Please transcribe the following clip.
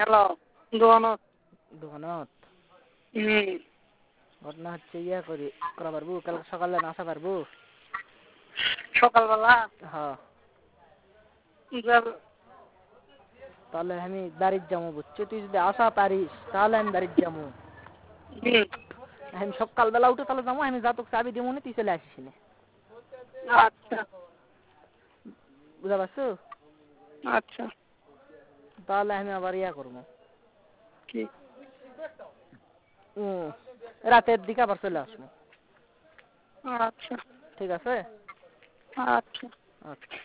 hello দোকানত দোকানত হুম ঘটনা হচ্ছে ইয়া করা পারবো কালকে সকালে আসা পারবো সকালবেলা হ্যাঁ যাব তাহলে আমি বাড়ির যাবো বুঝছো তুই যদি আসা পারিস তাহলে আমি বাড়ির যাবো হুম আমি সকালবেলা উঠে তাহলে যাবো আমি যা তোকে চাবি দিব না তুই চলে আসিস না আচ্ছা বুঝা পারছো আচ্ছা তাহলে আমি আবার ইয়া করবো কি রাতের দিকে আবার চলে আসবো আচ্ছা ঠিক আছে আচ্ছা আচ্ছা